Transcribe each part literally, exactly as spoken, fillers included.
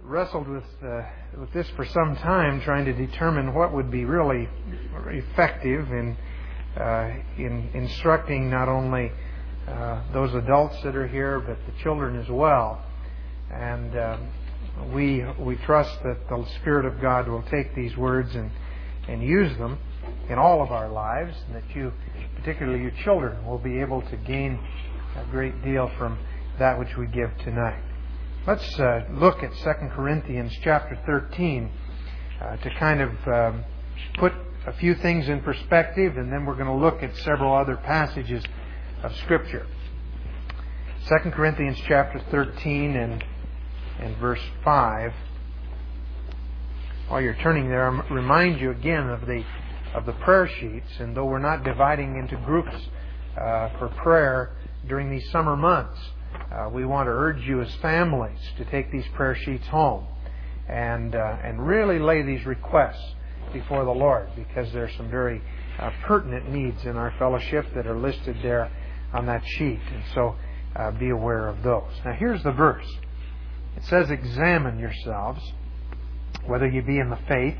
wrestled with uh, with this for some time, trying to determine what would be really effective in uh, in instructing not only uh, those adults that are here, but the children as well. And uh, we we trust that the Spirit of God will take these words and and use them in all of our lives, and that you, particularly you children, will be able to gain a great deal from that which we give tonight. Let's uh, look at Second Corinthians chapter thirteen uh, to kind of um, put a few things in perspective, and then we're going to look at several other passages of Scripture. Second Corinthians chapter thirteen and, and verse five. While you're turning there, I remind you again of the of the prayer sheets, and though we're not dividing into groups uh, for prayer during these summer months, Uh, we want to urge you as families to take these prayer sheets home and uh, and really lay these requests before the Lord, because there's some very uh, pertinent needs in our fellowship that are listed there on that sheet. And so uh, be aware of those. Now here's the verse. It says, "Examine yourselves, whether ye be in the faith.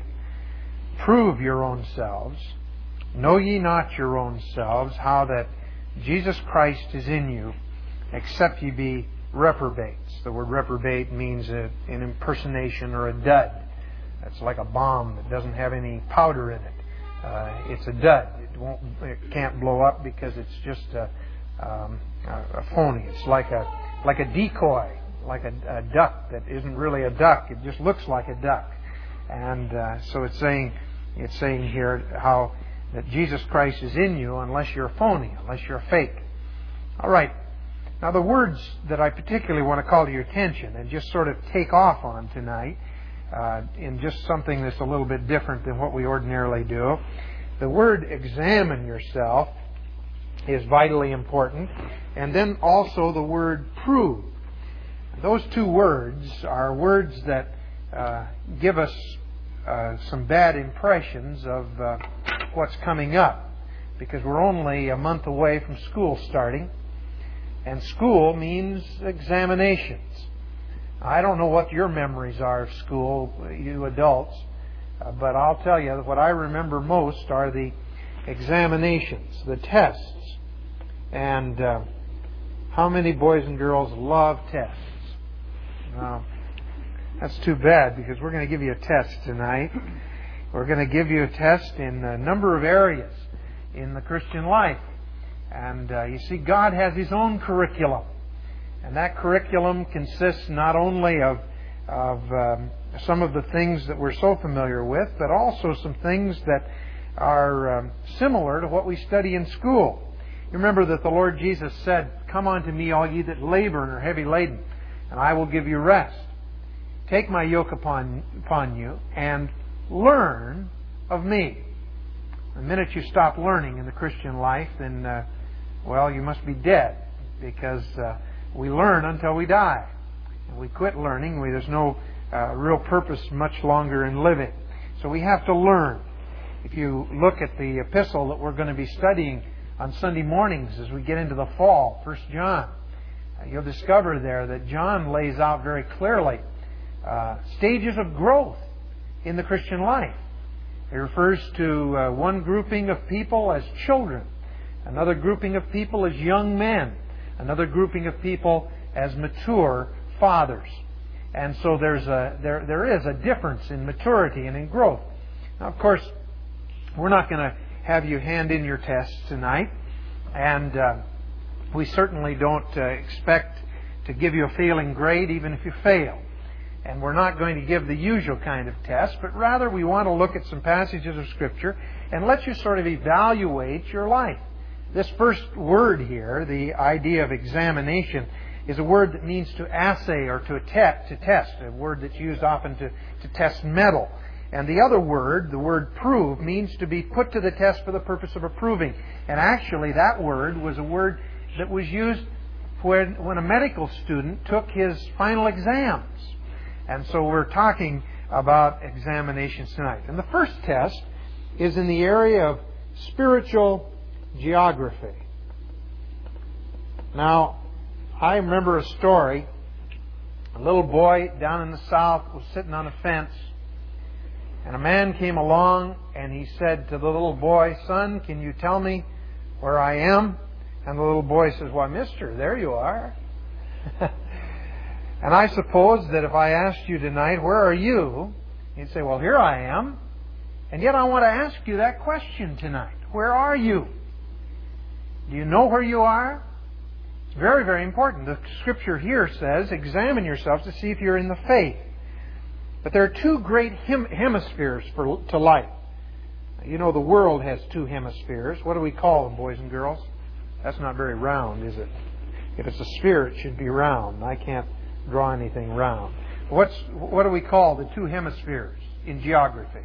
Prove your own selves. Know ye not your own selves, how that Jesus Christ is in you, except ye be reprobates." The word reprobate means a, an impersonation or a dud. It's like a bomb that doesn't have any powder in it. Uh, it's a dud. It won't. It can't blow up because it's just a, um, a phony. It's like a like a decoy, like a, a duck that isn't really a duck. It just looks like a duck. And uh, so it's saying it's saying here how that Jesus Christ is in you unless you're a phony, unless you're a fake. All right. Now, the words that I particularly want to call to your attention and just sort of take off on tonight, uh, in just something that's a little bit different than what we ordinarily do. The word "examine yourself" is vitally important. And then also the word "prove." Those two words are words that uh, give us uh, some bad impressions of uh, what's coming up, because we're only a month away from school starting. And school means examinations. I don't know what your memories are of school, you adults, uh, but I'll tell you that what I remember most are the examinations, the tests. And uh, how many boys and girls love tests? Now, that's too bad, because we're going to give you a test tonight. We're going to give you a test in a number of areas in the Christian life. And uh, you see, God has His own curriculum. And that curriculum consists not only of, of um, some of the things that we're so familiar with, but also some things that are um, similar to what we study in school. You remember that the Lord Jesus said, "Come unto me, all ye that labor and are heavy laden, and I will give you rest. Take my yoke upon, upon you, and learn of me." The minute you stop learning in the Christian life, then uh, well, you must be dead, because uh, we learn until we die. And we quit learning. We, there's no uh, real purpose much longer in living. So we have to learn. If you look at the epistle that we're going to be studying on Sunday mornings as we get into the fall, First John, uh, you'll discover there that John lays out very clearly uh, stages of growth in the Christian life. It refers to uh, one grouping of people as children, another grouping of people as young men, another grouping of people as mature fathers. And so there's a there there is a difference in maturity and in growth. Now, of course, we're not going to have you hand in your tests tonight, and uh, we certainly don't uh, expect to give you a failing grade even if you fail. And we're not going to give the usual kind of test, but rather we want to look at some passages of Scripture and let you sort of evaluate your life. This first word here, the idea of examination, is a word that means to assay or to test, to test, a word that's used often to, to test metal. And the other word, the word "prove," means to be put to the test for the purpose of approving. And actually that word was a word that was used when, when a medical student took his final exams. And so we're talking about examinations tonight. And the first test is in the area of spiritual geography. Now, I remember a story A little boy down in the south was sitting on a fence, and a man came along and he said to the little boy, "Son, can you tell me where I am?" And the little boy says, "Why, mister, there you are." And I suppose that if I asked you tonight, "Where are you?" you'd say, "Well, here I am." And yet I want to ask you that question tonight. Where are you? Do you know where you are? It's very, very important. The Scripture here says, examine yourselves to see if you're in the faith. But there are two great hem- hemispheres for, to life. You know the world has two hemispheres. What do we call them, boys and girls? That's not very round, is it? If it's a sphere, it should be round. I can't draw anything round. What's what do we call the two hemispheres in geography?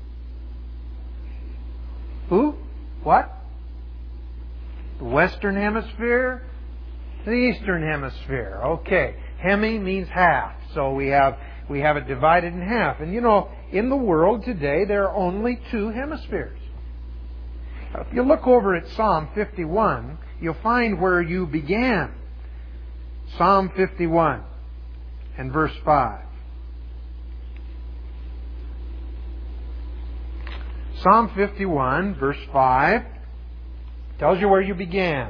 Who? What? The Western Hemisphere? The Eastern Hemisphere. Okay. Hemi means half. So we have we have it divided in half. And you know, in the world today, there are only two hemispheres. If you look over at Psalm fifty-one, you'll find where you began. Psalm fifty-one and verse five. Psalm fifty-one, verse five, tells you where you began.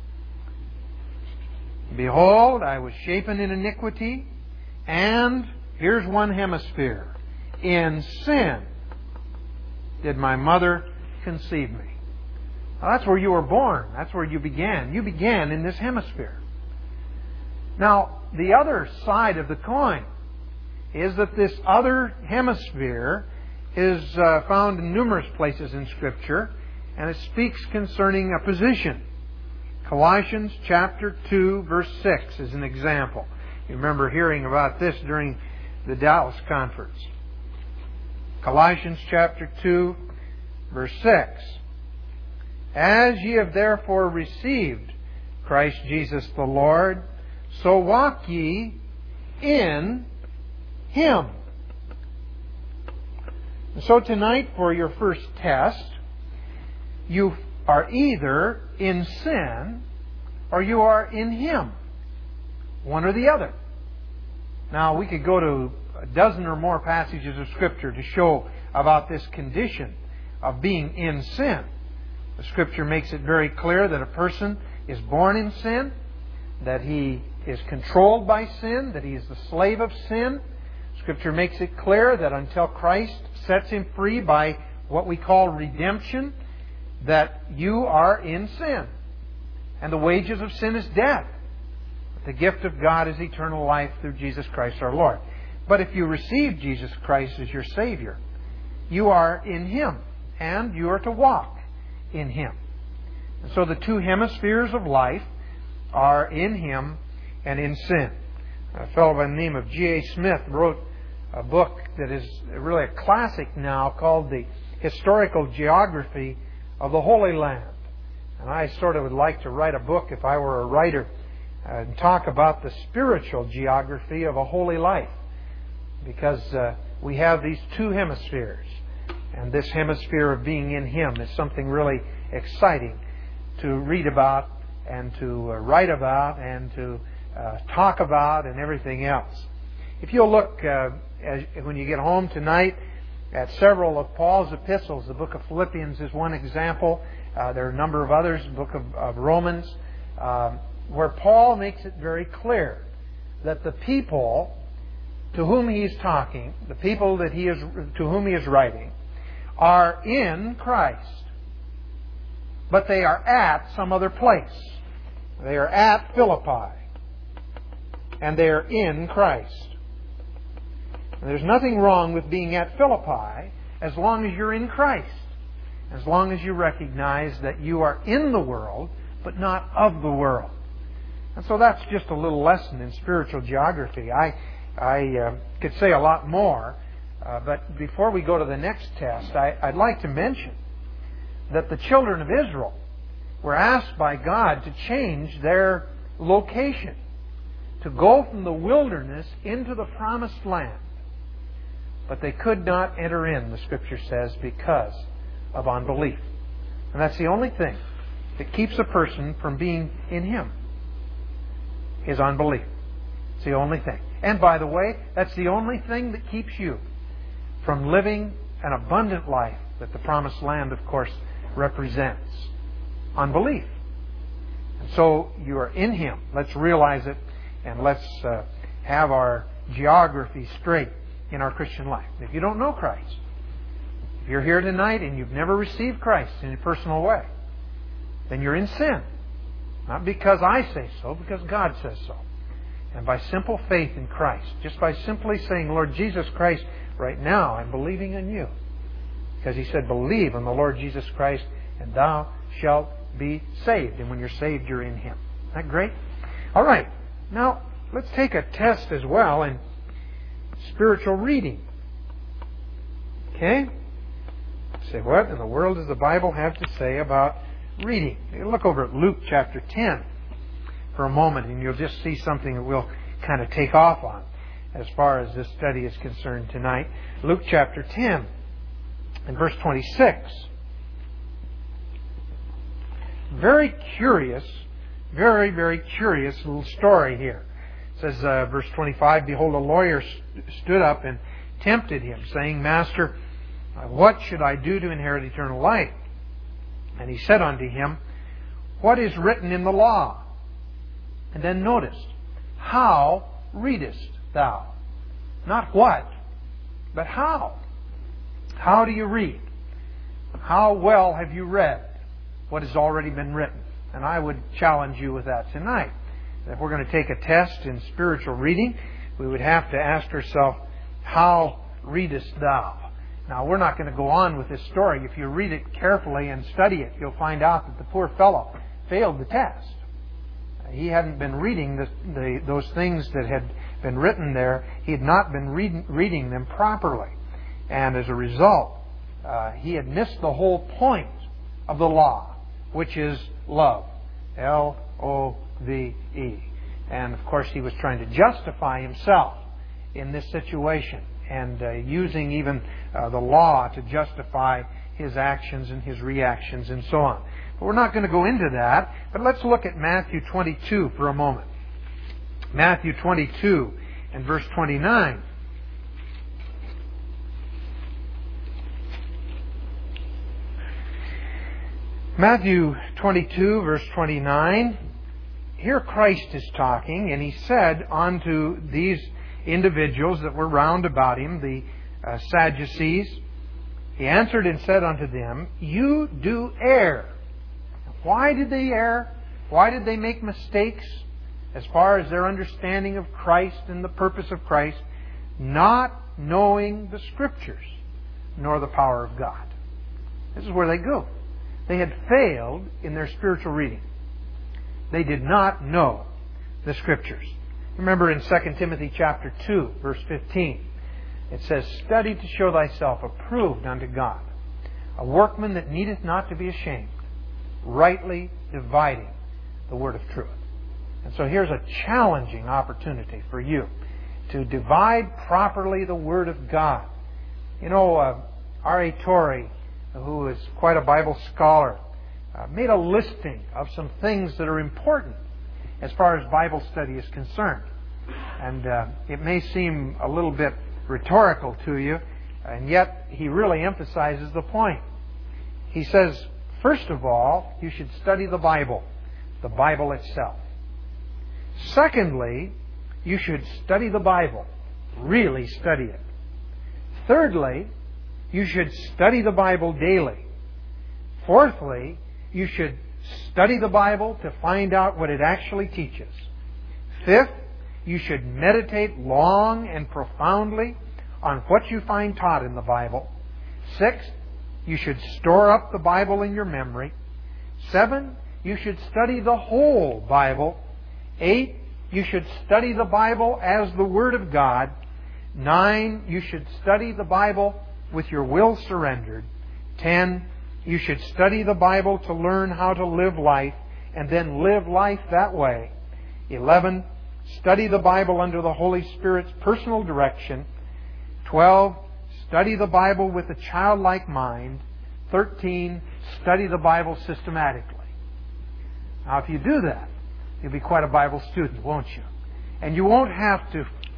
"Behold, I was shapen in iniquity, and," here's one hemisphere, "in sin did my mother conceive me." Now, that's where you were born. That's where you began. You began in this hemisphere. Now, the other side of the coin is that this other hemisphere is uh, found in numerous places in Scripture, and it speaks concerning a position. Colossians chapter two, verse six is an example. You remember hearing about this during the Dallas conference. Colossians chapter two, verse six. "As ye have therefore received Christ Jesus the Lord, so walk ye in Him." And so tonight, for your first test, you are either in sin or you are in Him. One or the other. Now, we could go to a dozen or more passages of Scripture to show about this condition of being in sin. The Scripture makes it very clear that a person is born in sin, that he is controlled by sin, that he is the slave of sin. Scripture makes it clear that until Christ sets him free by what we call redemption, that you are in sin. And the wages of sin is death. But the gift of God is eternal life through Jesus Christ our Lord. But if you receive Jesus Christ as your Savior, you are in Him, and you are to walk in Him. And so the two hemispheres of life are in Him and in sin. A fellow by the name of G A Smith wrote a book that is really a classic now called The Historical Geography of the Holy Land. And I sort of would like to write a book, if I were a writer, uh, and talk about the spiritual geography of a holy life. Because uh, we have these two hemispheres. And this hemisphere of being in Him is something really exciting to read about and to uh, write about and to uh, talk about and everything else. If you'll look uh, as, when you get home tonight at several of Paul's epistles, the book of Philippians is one example. Uh, there are a number of others, the book of, of Romans, um, where Paul makes it very clear that the people to whom he is talking, the people that he is to whom he is writing, are in Christ. But they are at some other place. They are at Philippi. And they are in Christ. And there's nothing wrong with being at Philippi as long as you're in Christ. As long as you recognize that you are in the world, but not of the world. And so that's just a little lesson in spiritual geography. I, I uh, could say a lot more. Uh, but before we go to the next test, I, I'd like to mention that the children of Israel were asked by God to change their location, to go from the wilderness into the promised land. But they could not enter in, the Scripture says, because of unbelief. And that's the only thing that keeps a person from being in Him, is unbelief. It's the only thing. And by the way, that's the only thing that keeps you from living an abundant life that the promised land, of course, represents. Unbelief. And so you are in Him. Let's realize it, and let's uh, have our geography straight in our Christian life. If you don't know Christ, if you're here tonight and you've never received Christ in a personal way, then you're in sin. Not because I say so, because God says so. And by simple faith in Christ, just by simply saying, Lord Jesus Christ, right now I'm believing in you. Because He said, believe in the Lord Jesus Christ and thou shalt be saved. And when you're saved, you're in Him. Isn't that great? All right. Now, let's take a test as well in spiritual reading. Okay? Say, what in the world does the Bible have to say about reading? You look over at Luke chapter ten for a moment, and you'll just see something that we'll kind of take off on as far as this study is concerned tonight. Luke chapter ten and verse twenty-six. Very curious, very, very curious little story here. It says, uh, verse twenty-five, behold, a lawyer st- stood up and tempted Him, saying, Master, what should I do to inherit eternal life? And He said unto him, what is written in the law? And then notice, how readest thou? Not what, but how. How do you read? How well have you read what has already been written? And I would challenge you with that tonight. If we're going to take a test in spiritual reading, we would have to ask ourselves, how readest thou? Now, we're not going to go on with this story. If you read it carefully and study it, you'll find out that the poor fellow failed the test. He hadn't been reading the, the, those things that had been written there. He had not been read, reading them properly. And as a result, uh, he had missed the whole point of the law, which is love. L O V E. And of course, he was trying to justify himself in this situation, and uh, using even uh, the law to justify his actions and his reactions and so on. But we're not going to go into that, but let's look at Matthew twenty-two for a moment. Matthew twenty-two and verse twenty-nine. Matthew twenty-two, verse twenty-nine. Here Christ is talking, and He said unto these individuals that were round about Him, the uh, Sadducees, He answered and said unto them, you do err. Why did they err? Why did they make mistakes as far as their understanding of Christ and the purpose of Christ? Not knowing the Scriptures, nor the power of God. This is where they go. They had failed in their spiritual reading. They did not know the Scriptures. Remember in Second Timothy chapter two, verse fifteen, it says, study to show thyself approved unto God, a workman that needeth not to be ashamed, rightly dividing the word of truth. And so here's a challenging opportunity for you to divide properly the Word of God. You know, uh, R A Torrey, who is quite a Bible scholar, uh, made a listing of some things that are important as far as Bible study is concerned. And uh, it may seem a little bit rhetorical to you, and yet he really emphasizes the point. He says, first of all, you should study the Bible, the Bible itself. Secondly, you should study the Bible, really study it. Thirdly, you should study the Bible daily. Fourthly, you should study the Bible to find out what it actually teaches. Fifth, you should meditate long and profoundly on what you find taught in the Bible. Sixth, you should store up the Bible in your memory. Seven, you should study the whole Bible. Eight, you should study the Bible as the Word of God. Nine, you should study the Bible with your will surrendered. Ten, you should study the Bible to learn how to live life and then live life that way. Eleven, study the Bible under the Holy Spirit's personal direction. Twelve, study the Bible with a childlike mind. Thirteen, study the Bible systematically. Now, if you do that, you'll be quite a Bible student, won't you? And you won't have to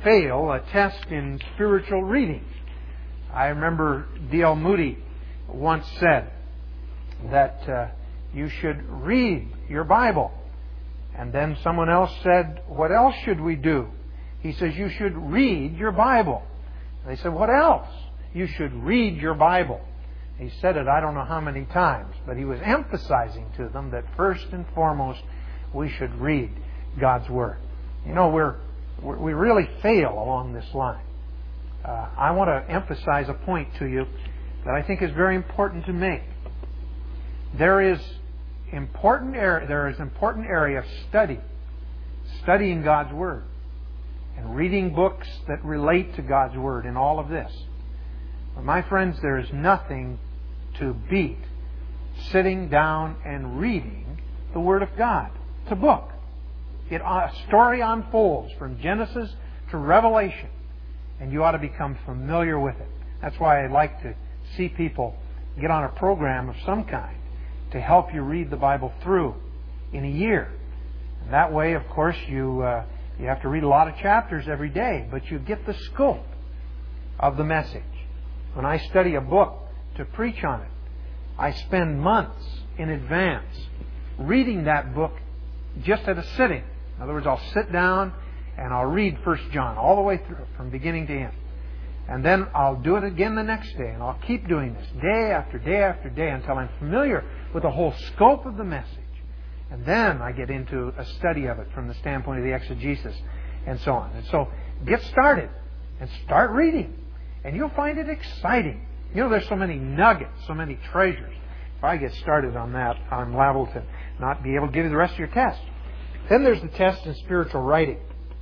fail a test in spiritual reading. I remember D L Moody once said that uh, you should read your Bible. And then someone else said, what else should we do? He says, you should read your Bible. They said, what else? You should read your Bible. He said it I don't know how many times, but he was emphasizing to them that first and foremost we should read God's Word. You know, we're, we're we really fail along this line. Uh, I want to emphasize a point to you that I think is very important to make. There is important area, there is important area of study, studying God's Word, and reading books that relate to God's Word in all of this. But my friends, there is nothing to beat sitting down and reading the Word of God. It's a book. It, a story unfolds from Genesis to Revelation, and you ought to become familiar with it. That's why I like to see people get on a program of some kind to help you read the Bible through in a year. And that way, of course, you uh, you have to read a lot of chapters every day, but you get the scope of the message. When I study a book to preach on it, I spend months in advance reading that book just at a sitting. In other words, I'll sit down and I'll read First John all the way through, from beginning to end. And then I'll do it again the next day, and I'll keep doing this day after day after day until I'm familiar with the whole scope of the message. And then I get into a study of it from the standpoint of the exegesis and so on. And so get started and start reading. And you'll find it exciting. You know, there's so many nuggets, so many treasures. If I get started on that, I'm liable to not be able to give you the rest of your test. Then there's the test in spiritual writing.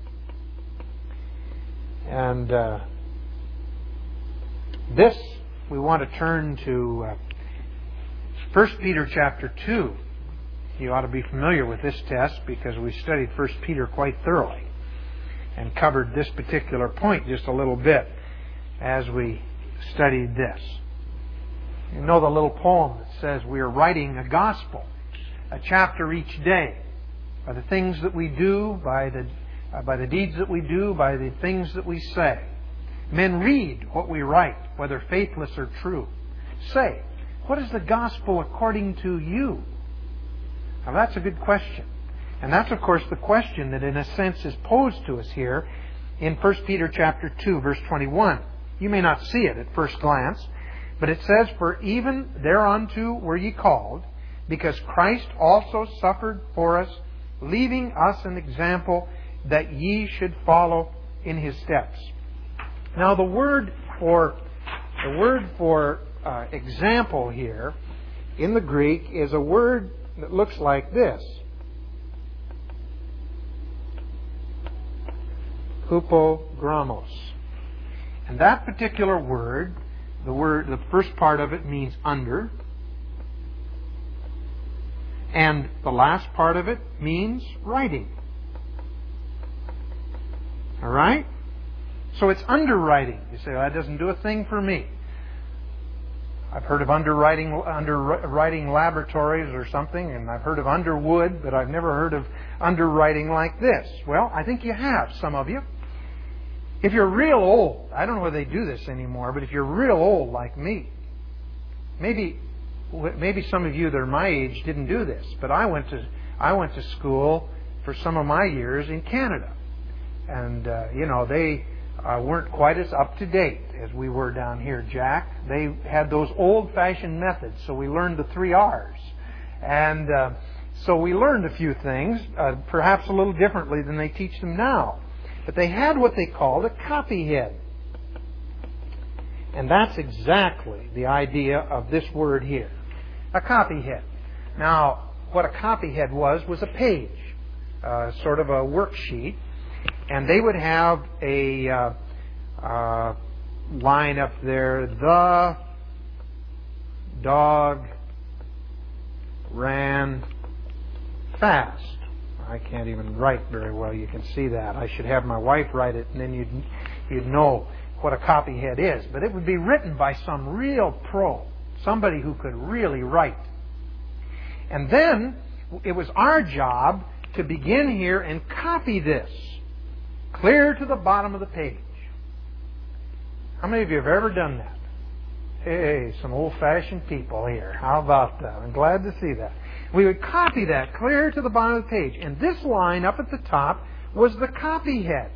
And uh, this, we want to turn to uh, First Peter chapter two. You ought to be familiar with this test because we studied First Peter quite thoroughly and covered this particular point just a little bit as we studied this. You know the little poem that says we are writing a gospel, a chapter each day, by the things that we do, by the uh, by the deeds that we do, by the things that we say. Men read what we write, whether faithless or true. Say, what is the gospel according to you? Now that's a good question. And that's, of course, the question that in a sense is posed to us here in First Peter chapter two, verse twenty-one. You may not see it at first glance, but it says, for even thereunto were ye called, because Christ also suffered for us, leaving us an example that ye should follow in His steps. Now the word for the word for uh, example here in the Greek is a word that looks like this. Hupogrammos. And that particular word, the word, the first part of it means under, and the last part of it means writing. All right? So it's underwriting. You say, well, that doesn't do a thing for me. I've heard of underwriting, underwriting laboratories or something, and I've heard of Underwood, but I've never heard of underwriting like this. Well, I think you have, some of you. If you're real old, I don't know whether they do this anymore, but if you're real old like me, maybe maybe some of you that are my age didn't do this, but I went to I went to school for some of my years in Canada, and uh, you know they uh, weren't quite as up to date as we were down here, Jack. They had those old-fashioned methods, so we learned the three R's, and uh, so we learned a few things, uh, perhaps a little differently than they teach them now. But they had what they called a copyhead. And that's exactly the idea of this word here. A copyhead. Now, what a copyhead was, was a page. Uh, sort of a worksheet. And they would have a uh, uh, line up there. The dog ran fast. I can't even write very well. You can see that. I should have my wife write it, and then you'd you'd know what a copyhead is. But it would be written by some real pro, somebody who could really write. And then it was our job to begin here and copy this. clear to the bottom of the page. How many of you have ever done that? Hey, some old-fashioned people here. How about that? I'm glad to see that. We would copy that clear to the bottom of the page. And this line up at the top was the copy head.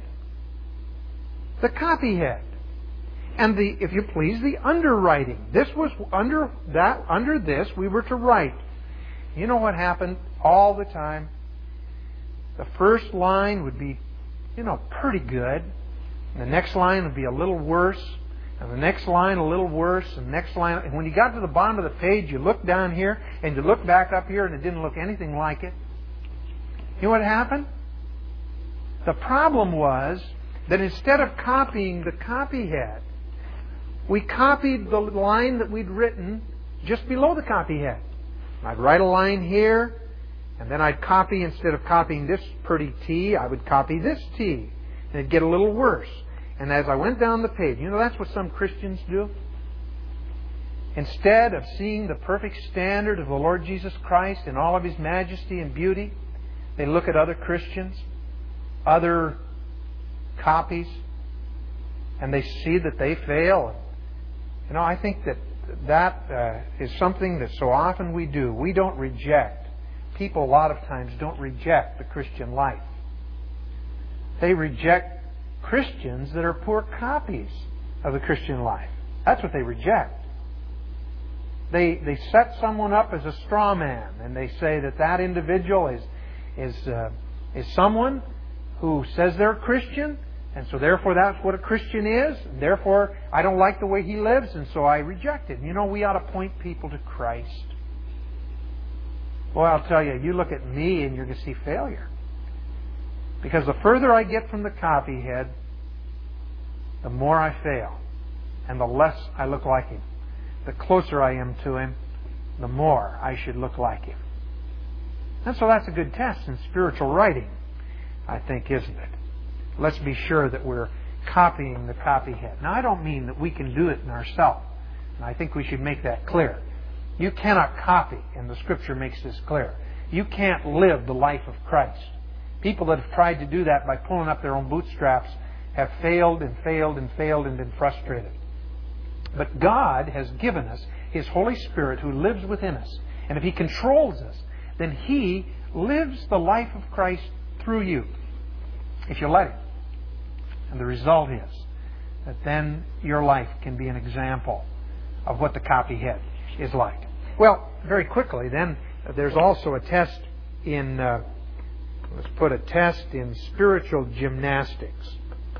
The copy head. And the, if you please, the underwriting. This was under that. Under this, we were to write. You know what happened all the time? The first line would be, you know, pretty good. And the next line would be a little worse. And the next line a little worse. And the next line. And when you got to the bottom of the page, you looked down here and you looked back up here, and it didn't look anything like it. You know what happened? The problem was that instead of copying the copy head, we copied the line that we'd written just below the copy head. I'd write a line here, and then I'd copy, instead of copying this pretty T, I would copy this T. And it'd get a little worse. And as I went down the page, you know, that's what some Christians do. Instead of seeing the perfect standard of the Lord Jesus Christ in all of His majesty and beauty, they look at other Christians, other copies, and they see that they fail. You know, I think that that uh, is something that so often we do. We don't reject. People a lot of times don't reject the Christian life. They reject Christians that are poor copies of the Christian life. That's what they reject. They they set someone up as a straw man, and they say that that individual is is uh, is someone who says they're a Christian, and so therefore that's what a Christian is, and therefore I don't like the way he lives, and so I reject it. You know, we ought to point people to Christ. Well, I'll tell you, you look at me and you're going to see failure. Because the further I get from the copy head, the more I fail, and the less I look like him. The closer I am to him, the more I should look like him. And so that's a good test in spiritual writing, I think, isn't it? Let's be sure that we're copying the copy head. Now, I don't mean that we can do it in ourselves. And I think we should make that clear. You cannot copy, and the Scripture makes this clear. You can't live the life of Christ. People that have tried to do that by pulling up their own bootstraps have failed and failed and failed and been frustrated. But God has given us His Holy Spirit who lives within us. And if He controls us, then He lives the life of Christ through you, if you let Him. And the result is that then your life can be an example of what the copyhead is like. Well, very quickly then, there's also a test in, uh, let's put a test in spiritual gymnastics.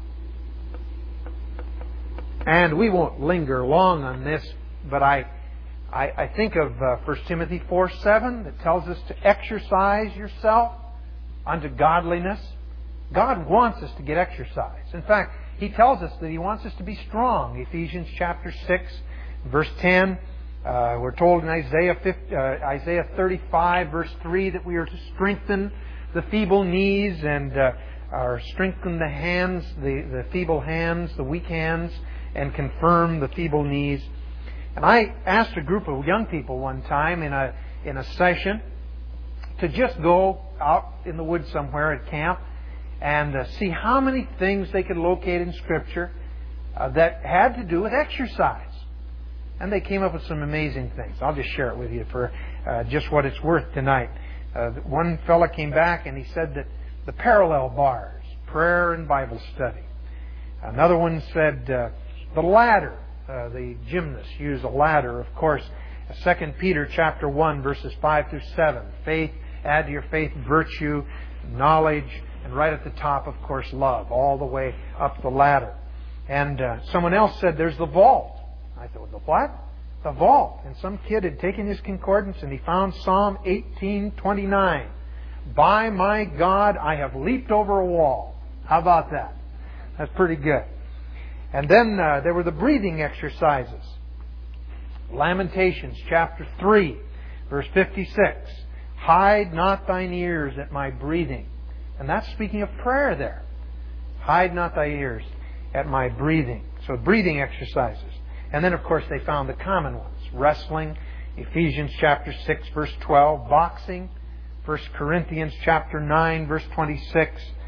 And we won't linger long on this, but I I, I think of uh, First Timothy four seven that tells us to exercise yourself unto godliness. God wants us to get exercise. In fact, He tells us that He wants us to be strong. Ephesians chapter six, verse ten. Uh, we're told in Isaiah fifty, uh, Isaiah thirty-five, verse three, that we are to strengthen the feeble knees and uh, or strengthen the hands, the, the feeble hands, the weak hands, and confirm the feeble knees. And I asked a group of young people one time in a in a session to just go out in the woods somewhere at camp and uh, see how many things they could locate in Scripture uh, that had to do with exercise. And they came up with some amazing things. I'll just share it with you for uh, just what it's worth tonight. Uh, one fella came back and he said that the parallel bars, prayer and Bible study. Another one said uh, the ladder. Uh, the gymnasts use a ladder, of course. Second Peter chapter one, verses five through seven. Faith, add to your faith virtue, knowledge, and right at the top, of course, love, all the way up the ladder. And uh, someone else said there's the vault. I thought, the what? The vault. And some kid had taken his concordance and he found Psalm eighteen twenty-nine. By my God, I have leaped over a wall. How about that? That's pretty good. And then uh, there were the breathing exercises. Lamentations chapter three, verse fifty-six. Hide not thine ears at my breathing. And that's speaking of prayer there. Hide not thy ears at my breathing. So breathing exercises. And then, of course, they found the common ones. Wrestling, Ephesians chapter six, verse twelve. Boxing, First Corinthians chapter nine, verse twenty-six.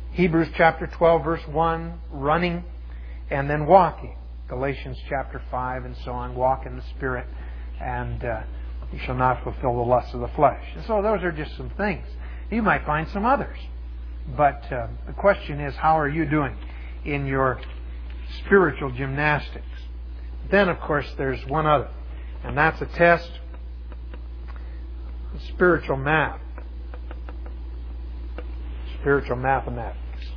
Hebrews chapter twelve, verse one, running, and then walking. Galatians chapter five, and so on, walk in the Spirit, and uh, you shall not fulfill the lusts of the flesh. And so those are just some things. You might find some others. But uh, the question is, how are you doing in your spiritual gymnastics? Then, of course, there's one other, and that's a test, spiritual math, spiritual mathematics.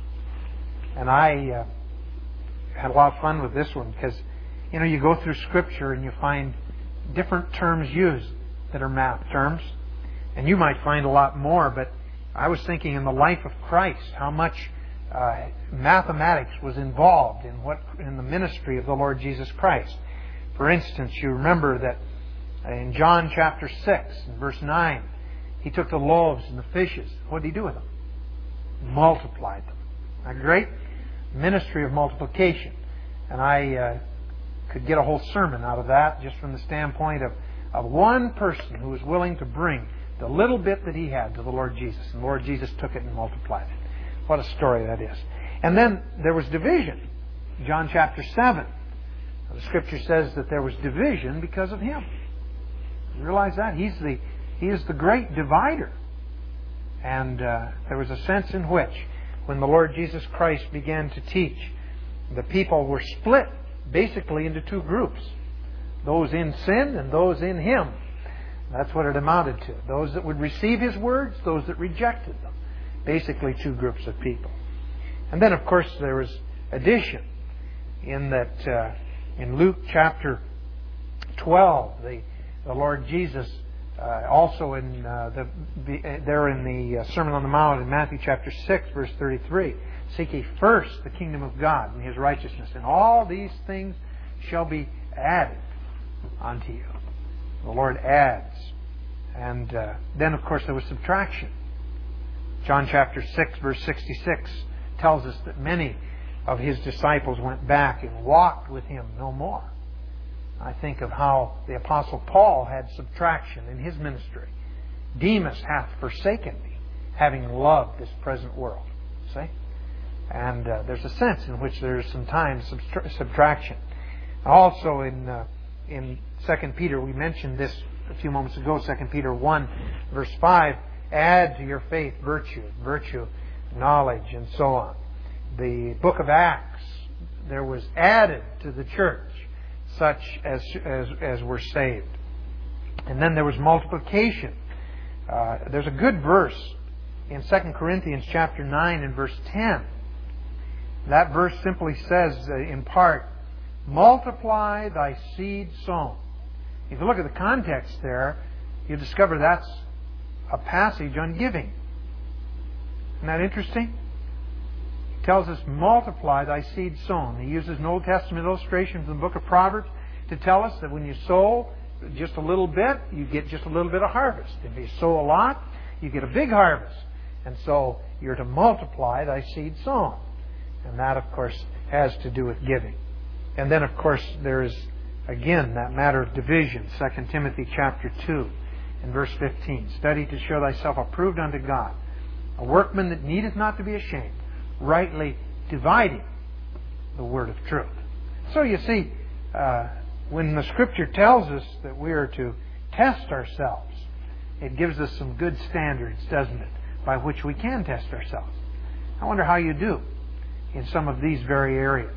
And I uh, had a lot of fun with this one because, you know, you go through Scripture and you find different terms used that are math terms, and you might find a lot more, but I was thinking in the life of Christ how much uh, mathematics was involved in what in the ministry of the Lord Jesus Christ. For instance, you remember that in John chapter six, and verse nine, He took the loaves and the fishes. What did He do with them? Multiplied them. A great ministry of multiplication. And I uh, could get a whole sermon out of that just from the standpoint of, of one person who was willing to bring the little bit that he had to the Lord Jesus. And the Lord Jesus took it and multiplied it. What a story that is. And then there was division. John chapter seven. The Scripture says that there was division because of Him. You realize that? He's the, he is the great divider. And uh, there was a sense in which, when the Lord Jesus Christ began to teach, the people were split basically into two groups. Those in sin and those in Him. That's what it amounted to. Those that would receive His words, those that rejected them. Basically two groups of people. And then, of course, there was addition in that uh, in Luke chapter twelve, the, the Lord Jesus, uh, also in uh, the, the there in the uh, Sermon on the Mount in Matthew chapter six, verse thirty-three, seek ye first the kingdom of God and His righteousness, and all these things shall be added unto you. The Lord adds. And uh, then, of course, there was subtraction. John chapter six, verse sixty-six tells us that many of His disciples went back and walked with Him no more. I think of how the Apostle Paul had subtraction in his ministry. Demas hath forsaken me, having loved this present world. See? And uh, there's a sense in which there is sometimes subtra- subtraction. Also in uh, in Second Peter, we mentioned this a few moments ago, Second Peter one, verse five, add to your faith virtue, virtue, knowledge, and so on. The book of Acts, there was added to the church such as as, as were saved. And then there was multiplication. Uh, there's a good verse in Second Corinthians chapter nine and verse ten. That verse simply says, uh, in part, multiply thy seed sown. If you look at the context there, you discover that's a passage on giving. Isn't that interesting? It tells us, multiply thy seed sown. He uses an Old Testament illustration from the book of Proverbs to tell us that when you sow just a little bit, you get just a little bit of harvest. If you sow a lot, you get a big harvest. And so you're to multiply thy seed sown. And that, of course, has to do with giving. And then, of course, there is, again, that matter of division. Second Timothy chapter two and verse fifteen. Study to show thyself approved unto God, a workman that needeth not to be ashamed, rightly dividing the word of truth. So you see, uh, when the Scripture tells us that we are to test ourselves, it gives us some good standards, doesn't it, by which we can test ourselves. I wonder how you do in some of these very areas.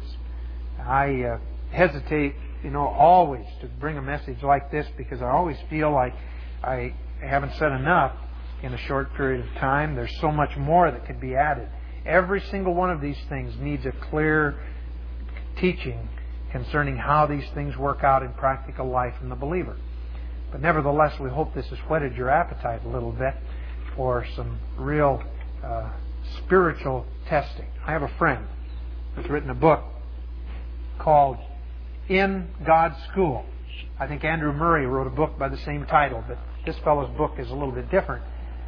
I uh, hesitate, you know, always to bring a message like this because I always feel like I haven't said enough in a short period of time. There's so much more that could be added. Every single one of these things needs a clear teaching concerning how these things work out in practical life in the believer. But nevertheless, we hope this has whetted your appetite a little bit for some real uh, spiritual testing. I have a friend who's written a book called In God's School. I think Andrew Murray wrote a book by the same title, but this fellow's book is a little bit different.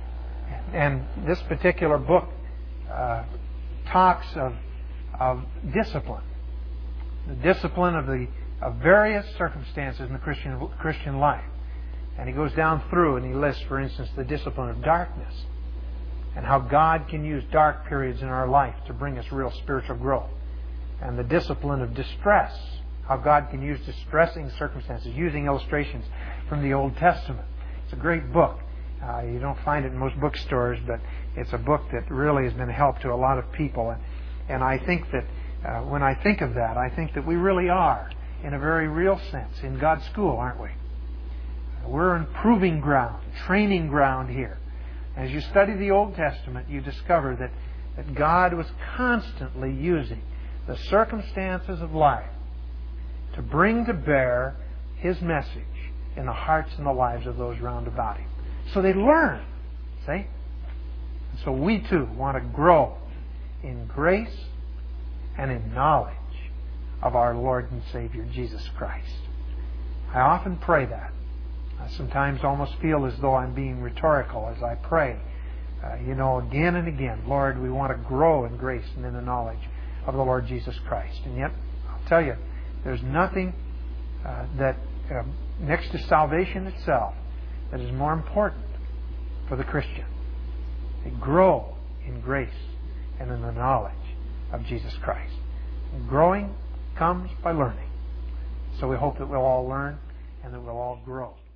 And this particular book uh, talks of, of discipline. The discipline of the of various circumstances in the Christian Christian life. And he goes down through and he lists, for instance, the discipline of darkness. and how God can use dark periods in our life to bring us real spiritual growth. And the discipline of distress, how God can use distressing circumstances, using illustrations from the Old Testament. It's a great book. Uh, you don't find it in most bookstores, but it's a book that really has been a help to a lot of people. And, and I think that uh, when I think of that, I think that we really are, in a very real sense, in God's school, aren't we? We're in proving ground, training ground here. As you study the Old Testament, you discover that, that God was constantly using the circumstances of life to bring to bear His message in the hearts and the lives of those round about Him. So they learn, see? And so we too want to grow in grace and in knowledge of our Lord and Savior, Jesus Christ. I often pray that. I sometimes almost feel as though I'm being rhetorical as I pray. Uh, you know, again and again, Lord, we want to grow in grace and in the knowledge of the Lord Jesus Christ. And yet, I'll tell you, there's nothing uh, that, uh, next to salvation itself, that is more important for the Christian. They grow in grace and in the knowledge of Jesus Christ. And growing comes by learning. So we hope that we'll all learn and that we'll all grow.